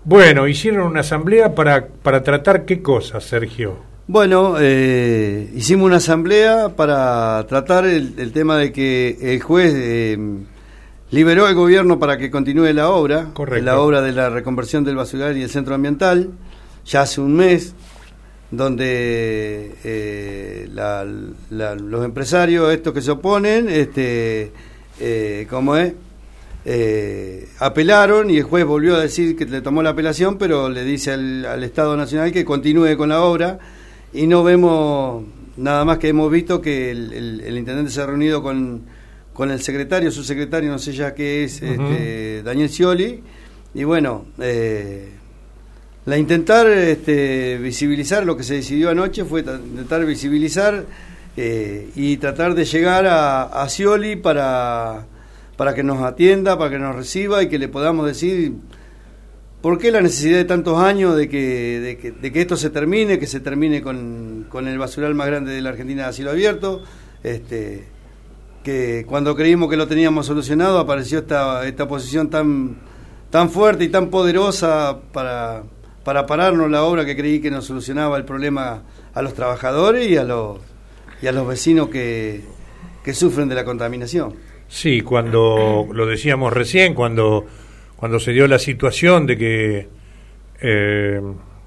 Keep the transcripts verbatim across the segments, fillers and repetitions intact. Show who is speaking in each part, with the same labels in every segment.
Speaker 1: Bueno, hicieron una asamblea para, para tratar qué cosas, Sergio.
Speaker 2: Bueno, eh, hicimos una asamblea para tratar el, el tema de que el juez eh, liberó al gobierno para que continúe la obra,
Speaker 1: Correcto.
Speaker 2: la obra de la reconversión del basural y el centro ambiental, ya hace un mes, donde eh, la, la, los empresarios, estos que se oponen, este, eh, ¿cómo es? Eh, apelaron y el juez volvió a decir que le tomó la apelación, pero le dice al, al Estado Nacional que continúe con la obra, y no vemos nada más que hemos visto que el, el, el intendente se ha reunido con, con el secretario, su secretario, no sé ya qué es, uh-huh. este, Daniel Scioli, y bueno, eh, la intentar este, visibilizar lo que se decidió anoche fue t- intentar visibilizar eh, y tratar de llegar a, a Scioli para para que nos atienda, para que nos reciba y que le podamos decir por qué la necesidad de tantos años de que, de que, de que esto se termine, que se termine con, con el basural más grande de la Argentina de cielo abierto, este, que cuando creímos que lo teníamos solucionado apareció esta, esta posición tan, tan fuerte y tan poderosa para, para pararnos la obra que creí que nos solucionaba el problema a los trabajadores y a los, y a los vecinos que, que sufren de la contaminación.
Speaker 1: Sí, cuando lo decíamos recién, cuando cuando se dio la situación de que eh,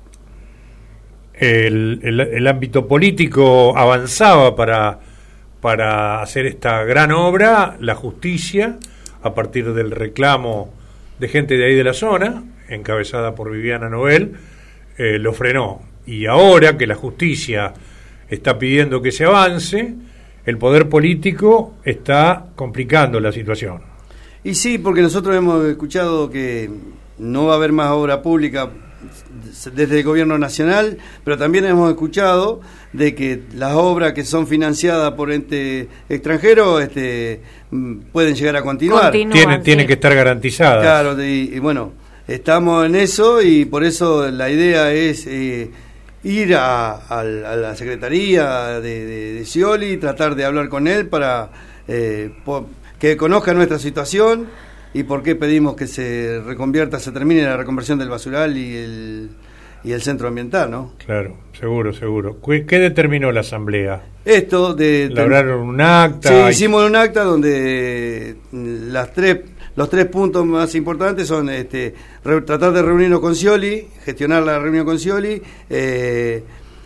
Speaker 1: el, el, el ámbito político avanzaba para, para hacer esta gran obra, la justicia, a partir del reclamo de gente de ahí de la zona, encabezada por Viviana Noel, eh, lo frenó. Y ahora que la justicia está pidiendo que se avance, el poder político está complicando la situación.
Speaker 2: Y sí, porque nosotros hemos escuchado que no va a haber más obra pública desde el gobierno nacional, pero también hemos escuchado de que las obras que son financiadas por entes extranjeros este, pueden llegar a continuar.
Speaker 1: Continúan, tienen, sí. tienen que estar garantizadas.
Speaker 2: Claro, y, y bueno, estamos en eso y por eso la idea es Eh, ir a, a, a la secretaría de, de, de Scioli y tratar de hablar con él para eh, por, que conozca nuestra situación y por qué pedimos que se reconvierta, se termine la reconversión del basural y el, y el centro ambiental, ¿no?
Speaker 1: Claro, seguro, seguro. ¿Qué determinó la asamblea?
Speaker 2: Esto de...
Speaker 1: ¿Lograron un acta?
Speaker 2: Sí, hicimos un acta donde las tres... Los tres puntos más importantes son este, re, tratar de reunirnos con Scioli, gestionar la reunión con Scioli, eh,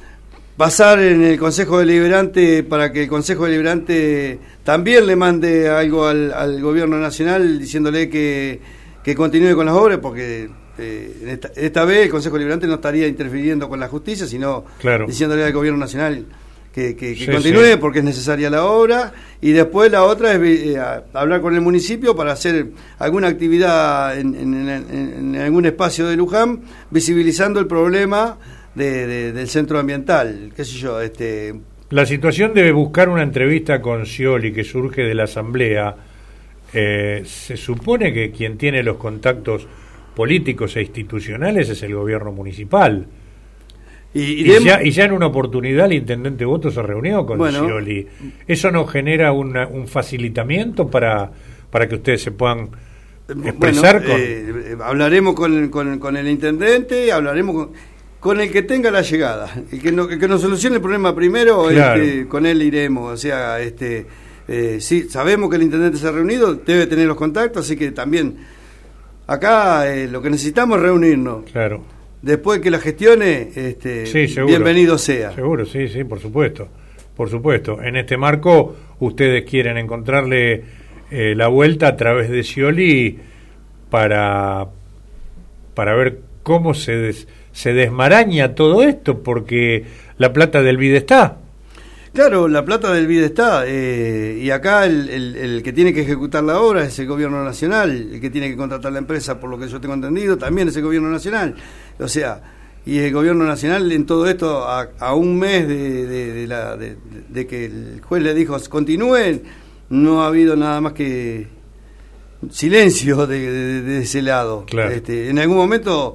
Speaker 2: pasar en el Consejo Deliberante para que el Consejo Deliberante también le mande algo al, al Gobierno Nacional diciéndole que, que continúe con las obras, porque eh, esta, esta vez el Consejo Deliberante no estaría interfiriendo con la justicia, sino
Speaker 1: claro.
Speaker 2: diciéndole al Gobierno Nacional que, que, que
Speaker 1: sí,
Speaker 2: continúe
Speaker 1: sí.
Speaker 2: porque es necesaria la obra, y después la otra es eh, hablar con el municipio para hacer alguna actividad en, en, en, en algún espacio de Luján visibilizando el problema de, de, del centro ambiental, qué sé yo. este
Speaker 1: La situación de buscar una entrevista con Scioli que surge de la asamblea, eh, se supone que quien tiene los contactos políticos e institucionales es el gobierno municipal. Y, y, y, ya, y ya en una oportunidad el intendente Boto se reunió con bueno, Scioli. ¿Eso no genera una, un facilitamiento para, para que ustedes se puedan expresar?
Speaker 2: Bueno, con... eh, hablaremos con, con, con el intendente, hablaremos con, con el que tenga la llegada, el que, no, el que nos solucione el problema primero, claro. este, con él iremos. O sea, este, eh, sí, sabemos que el intendente se ha reunido, debe tener los contactos, así que también acá eh, lo que necesitamos es reunirnos.
Speaker 1: Claro.
Speaker 2: Después que la gestione, este,
Speaker 1: sí,
Speaker 2: bienvenido sea.
Speaker 1: Seguro, sí, sí, por supuesto. Por supuesto. En este marco, ustedes quieren encontrarle eh, la vuelta a través de Scioli para, para ver cómo se, des, se desmaraña todo esto, porque la plata del B I D está.
Speaker 2: Claro, la plata del B I D está, eh, y acá el, el, el que tiene que ejecutar la obra es el gobierno nacional, el que tiene que contratar la empresa, por lo que yo tengo entendido, también es el gobierno nacional. O sea, y el gobierno nacional en todo esto, a, a un mes de, de, de, la, de, de que el juez le dijo continúen, no ha habido nada más que silencio de, de, de ese lado.
Speaker 1: Claro.
Speaker 2: Este, en algún momento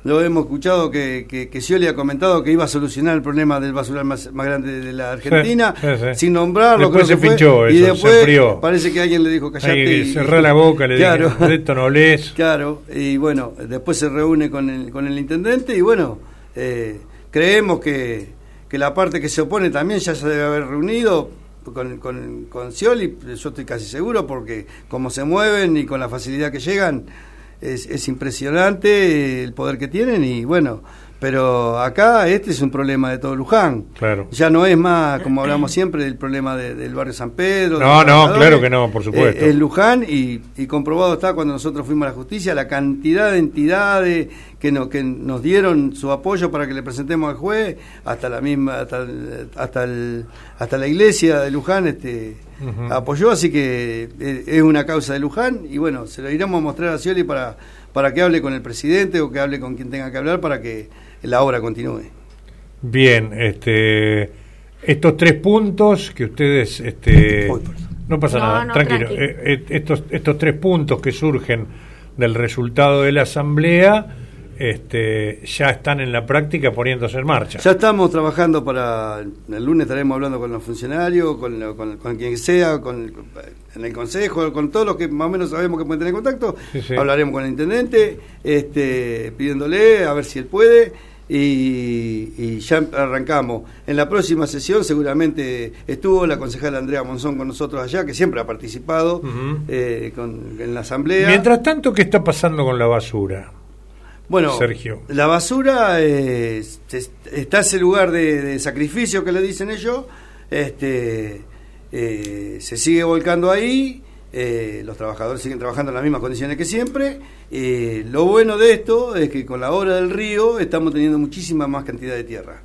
Speaker 2: lo hemos escuchado que, que, que Scioli ha comentado que iba a solucionar el problema del basural más, más grande de la Argentina,
Speaker 1: sí, sí, sí.
Speaker 2: sin nombrarlo.
Speaker 1: Después
Speaker 2: creo
Speaker 1: se
Speaker 2: que
Speaker 1: pinchó
Speaker 2: fue,
Speaker 1: eso,
Speaker 2: y después
Speaker 1: se enfrió.
Speaker 2: Parece que alguien le dijo callate.
Speaker 1: Y cerrá la boca, le
Speaker 2: claro,
Speaker 1: dije, de esto no hablés.
Speaker 2: Claro, y bueno, después se reúne con el, con el intendente y bueno, eh, creemos que, que la parte que se opone también ya se debe haber reunido con, con, con Scioli, yo estoy casi seguro, porque como se mueven y con la facilidad que llegan, es, es impresionante el poder que tienen y bueno, pero acá este es un problema de todo Luján.
Speaker 1: Claro.
Speaker 2: Ya no es más, como hablamos siempre, el problema de, del barrio San Pedro.
Speaker 1: No, no, claro que no, por supuesto.
Speaker 2: Eh, es Luján y, y comprobado está cuando nosotros fuimos a la justicia la cantidad de entidades que, no, que nos dieron su apoyo para que le presentemos al juez, hasta la misma, hasta el, hasta, el, hasta la iglesia de Luján este, uh-huh. apoyó, así que es, es una causa de Luján y bueno, se lo iremos a mostrar a Scioli para, para que hable con el presidente o que hable con quien tenga que hablar para que la obra continúe.
Speaker 1: Bien, este, estos tres puntos que ustedes, este, no pasa no, nada, no, tranquilo, tranquilo. Eh, estos, estos tres puntos que surgen del resultado de la asamblea, este, ya están en la práctica poniéndose en marcha.
Speaker 2: Ya estamos trabajando para, el lunes estaremos hablando con los funcionarios, con, con, con quien sea, con, en el consejo, con todos los que más o menos sabemos que pueden tener contacto, sí, sí. Hablaremos con el intendente, este, pidiéndole a ver si él puede. Y, y ya arrancamos. En la próxima sesión seguramente estuvo la concejala Andrea Monzón con nosotros allá, que siempre ha participado uh-huh. eh, con, en la asamblea.
Speaker 1: Mientras tanto, ¿qué está pasando con la basura?
Speaker 2: Bueno,
Speaker 1: Sergio.
Speaker 2: La basura eh, está ese lugar de, de sacrificio que le dicen ellos, este, eh, se sigue volcando ahí. Eh, los trabajadores siguen trabajando en las mismas condiciones que siempre. Eh, lo bueno de esto es que con la obra del río estamos teniendo muchísima más cantidad de tierra.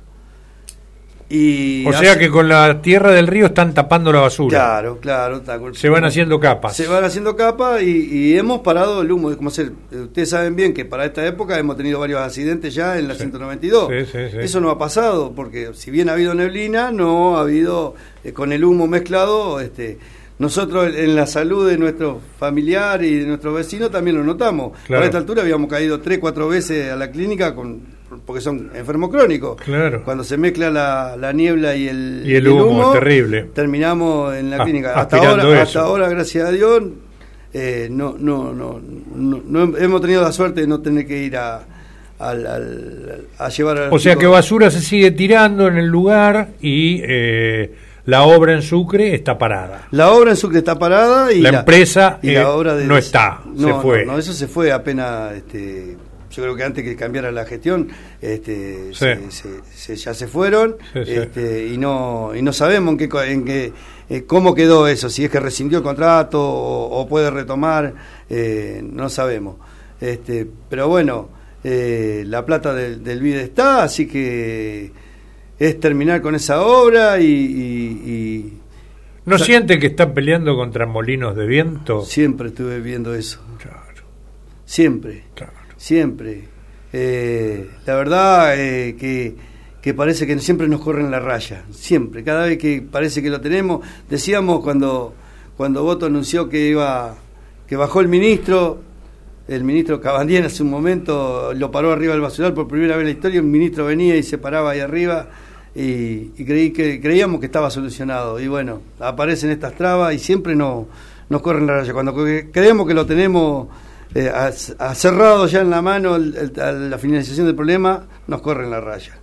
Speaker 2: Y
Speaker 1: o sea hace... que con la tierra del río están tapando la basura.
Speaker 2: Claro, claro. Está...
Speaker 1: Se van haciendo capas.
Speaker 2: Se van haciendo capas y, y hemos parado el humo. Como ser, ustedes saben bien que para esta época hemos tenido varios accidentes ya en la sí. ciento noventa y dos. Sí, sí, sí. Eso no ha pasado porque si bien ha habido neblina, no ha habido eh, con el humo mezclado. Este, Nosotros en la salud de nuestros familiares y de nuestros vecinos también lo notamos. Claro. A esta altura habíamos caído tres, cuatro veces a la clínica con, porque son enfermos crónicos.
Speaker 1: Claro.
Speaker 2: Cuando se mezcla la, la niebla y el,
Speaker 1: y el, humo, el humo, terrible.
Speaker 2: Terminamos en la ah, clínica. Hasta ahora, eso. hasta ahora, gracias a Dios, eh, no, no, no, no, no hemos tenido la suerte de no tener que ir a, al, al, a llevar a...
Speaker 1: O sea que basura se sigue tirando en el lugar y... Eh, la obra en Sucre está parada.
Speaker 2: La obra en Sucre está parada y
Speaker 1: la,
Speaker 2: la
Speaker 1: empresa
Speaker 2: y
Speaker 1: eh,
Speaker 2: la obra de,
Speaker 1: no está,
Speaker 2: no,
Speaker 1: se fue.
Speaker 2: No, no, eso se fue apenas, este, yo creo que antes que cambiara la gestión, este, sí. se, se, se, ya se fueron, sí, este, sí. y no y no sabemos en qué, en qué eh, cómo quedó eso, si es que rescindió el contrato o, o puede retomar, eh, no sabemos. Este, pero bueno, eh, la plata del, del B I D está, así que es terminar con esa obra y... y, y
Speaker 1: ¿No o sea, siente que está peleando contra molinos de viento?
Speaker 2: Siempre estuve viendo eso.
Speaker 1: Claro.
Speaker 2: Siempre.
Speaker 1: Claro.
Speaker 2: Siempre. Eh, la verdad eh, que, que parece que siempre nos corren la raya. Siempre. Cada vez que parece que lo tenemos. Decíamos cuando, cuando Boto anunció que iba que bajó el ministro, el ministro Cabandien hace un momento lo paró arriba del basural por primera vez en la historia. Un ministro venía y se paraba ahí arriba. Y, y creí que creíamos que estaba solucionado y bueno, aparecen estas trabas y siempre no, nos corren la raya cuando creemos que lo tenemos eh, a, a cerrado ya en la mano el, el, a la finalización del problema, nos corren la raya.